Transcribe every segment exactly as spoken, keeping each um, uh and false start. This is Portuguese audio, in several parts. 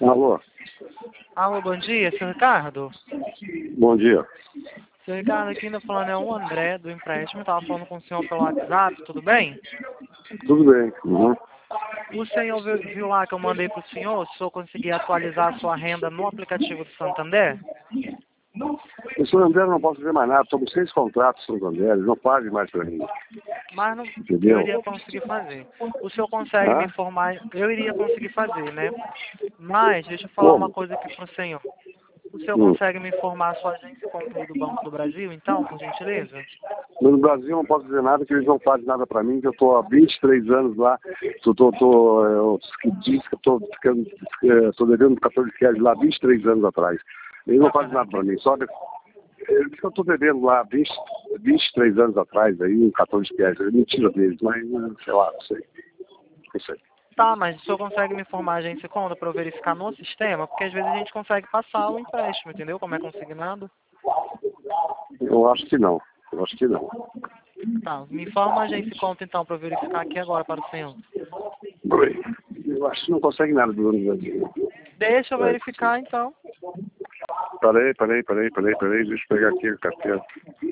Alô? Alô, bom dia, senhor Ricardo? Bom dia. Senhor Ricardo, aqui ainda falando é o André, do empréstimo. Estava falando com o senhor pelo WhatsApp, tudo bem? Tudo bem. Uhum. O senhor viu, viu lá que eu mandei para o senhor, se o senhor conseguir atualizar a sua renda no aplicativo do Santander? O Santander não posso fazer mais nada. Somos seis contratos Santander, eles não pagam mais para mim. Mas não, Entendeu? eu iria conseguir fazer. O senhor consegue me Hã? informar? Eu iria conseguir fazer, né? Mas, deixa eu falar uma Como? coisa aqui para o senhor. O senhor Hum. consegue me informar a sua agência conta aí do Banco do Brasil, então, por gentileza? No Brasil não posso dizer nada, que eles não fazem nada para mim, que eu estou há vinte e três anos lá, tô, tô, tô, eu disse que estou estou devendo um cartão de crédito lá vinte e três anos atrás. Eles não fazem nada para mim, só de, eu disse que eu estou devendo lá vinte, vinte e três anos atrás aí um cartão de crédito. É mentira deles, mas sei lá, não sei. Não sei. Tá, mas o senhor consegue me informar a agência conta para eu verificar no sistema? Porque às vezes a gente consegue passar o empréstimo, entendeu? Como é consignado. Eu acho que não. Eu acho que não. Tá, me informa a agência conta então para eu verificar aqui agora para o senhor. Oi. Eu acho que não consegue nada do ano Brasil. Deixa eu É. verificar então. Peraí, peraí, peraí, peraí, peraí, deixa eu pegar aqui a carteira.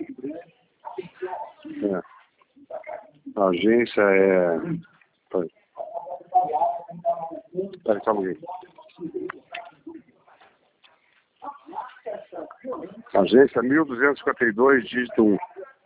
É. A agência é. Peraí, peraí, calma aí. Agência mil duzentos e cinquenta e dois, dígito um.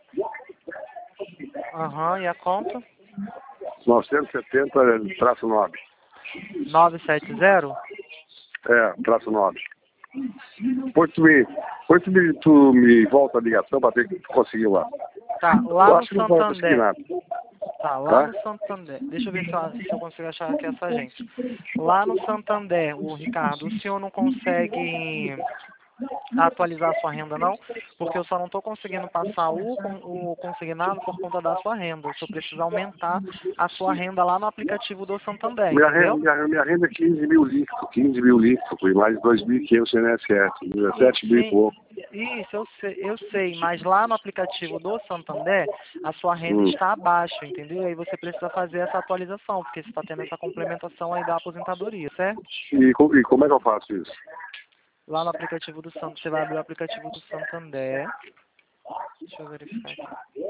Aham, e a conta? novecentos e setenta, traço nove. nove sete zero? É, traço nove. Depois tu me, depois tu me, tu me volta a ligação para ver que tu conseguiu lá. Tá, Eu lá no acho que não vai conseguir Santander. nada. Tá, lá Tá? no Santander. Deixa eu ver se eu, se eu consigo achar aqui essa gente. Lá no Santander, o Ricardo, o senhor não consegue atualizar a sua renda não, porque eu só não estou conseguindo passar o, con- o consignado por conta da sua renda. O senhor precisa aumentar a sua renda lá no aplicativo do Santander, Minha renda, entendeu? minha, minha renda é quinze mil líquido, quinze mil líquido, foi mais de dois mil e quinhentos I N S S, dezessete mil e Sim, pouco. isso eu sei, eu sei, mas lá no aplicativo do Santander, a sua renda Hum. está abaixo, entendeu? Aí você precisa fazer essa atualização, porque você está tendo essa complementação aí da aposentadoria, certo? E, co- e como é que eu faço isso? Lá no aplicativo do Santander, você vai abrir o aplicativo do Santander. Deixa eu verificar aqui.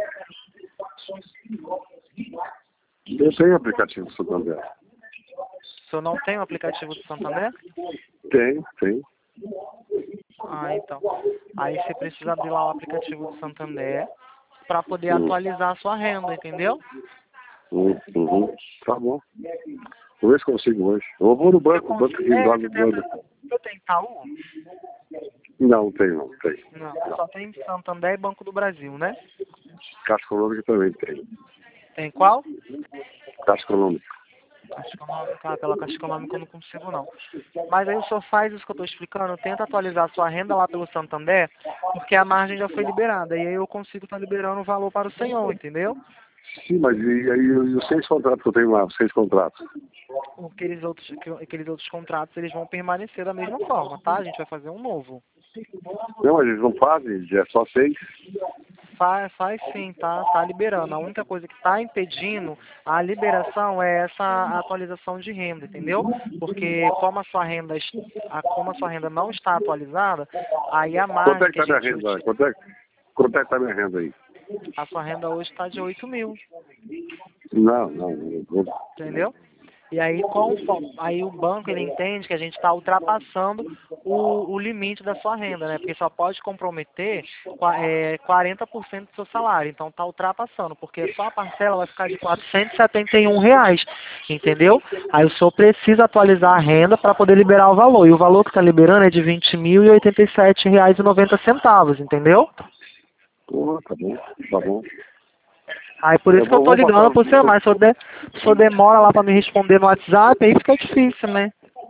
Eu tenho aplicativo do Santander. O senhor não tem o aplicativo do Santander? Tenho, tenho. Ah, então. Aí você precisa abrir lá o aplicativo do Santander para poder Hum. atualizar a sua renda, entendeu? Hum, uhum. Tá bom. Vou ver se consigo hoje. Eu vou no banco, o banco aqui do É, lado você do tem, banco. você tem Itaú? Não, tem não, tem. Não, só tem Santander e Banco do Brasil, né? Caixa Econômica também tem. Tem qual? Caixa Econômica. Caixa Econômica, ah, pela Caixa Econômica eu não consigo não. Mas aí o senhor faz isso que eu estou explicando, tenta atualizar a sua renda lá pelo Santander, porque a margem já foi liberada, e aí eu consigo estar liberando o valor para o senhor, entendeu? Sim, mas e aí e os seis contratos que eu tenho lá, os seis contratos? Aqueles outros, aqueles outros contratos, eles vão permanecer da mesma forma, tá? A gente vai fazer um novo. Não, mas eles não fazem, é só seis. Faz, faz sim, tá, tá liberando. A única coisa que está impedindo a liberação é essa atualização de renda, entendeu? Porque como a sua renda, est- a- como a sua renda não está atualizada, aí a Quanto é margem que que a tá minha gente renda? uti- Quanto é, quanto é que tá minha renda aí? a sua renda hoje está de oito mil, Não, não, não. não. entendeu? E aí, conforme, aí o banco ele entende que a gente está ultrapassando o, o limite da sua renda, né? Porque só pode comprometer qua- é, quarenta por cento do seu salário. Então está ultrapassando, porque só a parcela vai ficar de quatrocentos e setenta e um reais, entendeu? Aí o senhor precisa atualizar a renda para poder liberar o valor. E o valor que está liberando é de vinte mil e oitenta e sete reais e noventa centavos, entendeu? Porra, tá bom, tá bom. Aí por isso Eu que eu vou, tô vou passar. ligando pro senhor, mas se eu, de, se eu demora lá pra me responder no WhatsApp, aí fica difícil, né?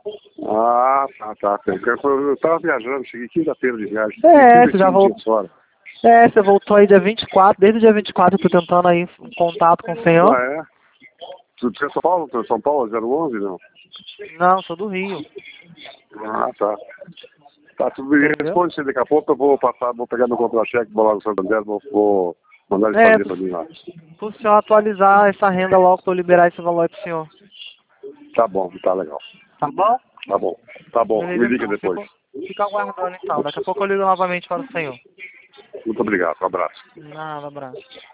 Ah, tá, tá. Eu, quero- eu tava viajando, cheguei quinta-feira de viagem. É, você Fiquei já vinte voltou. dias fora. É, você voltou aí dia vinte e quatro, desde o dia vinte e quatro eu tô tentando aí um contato com o senhor. Ah, é? Tu tu é São Paulo? Tu é São Paulo, zero onze, não? Não, sou do Rio. Ah, tá. Tá, tu me Entendeu? responde se daqui a pouco eu vou passar, vou pegar meu contra-cheque, vou lá no Santander, vou, vou mandar eles É, fazer pro, pra mim lá. pro senhor atualizar essa renda logo pra eu liberar esse valor aí pro senhor. Tá bom, tá legal. Tá bom? Tá bom, tá bom, Beleza, me liga então, depois. Fica, fica aguardando então. Daqui a pouco eu ligo novamente para o senhor. Muito obrigado, um abraço. Nada, abraço.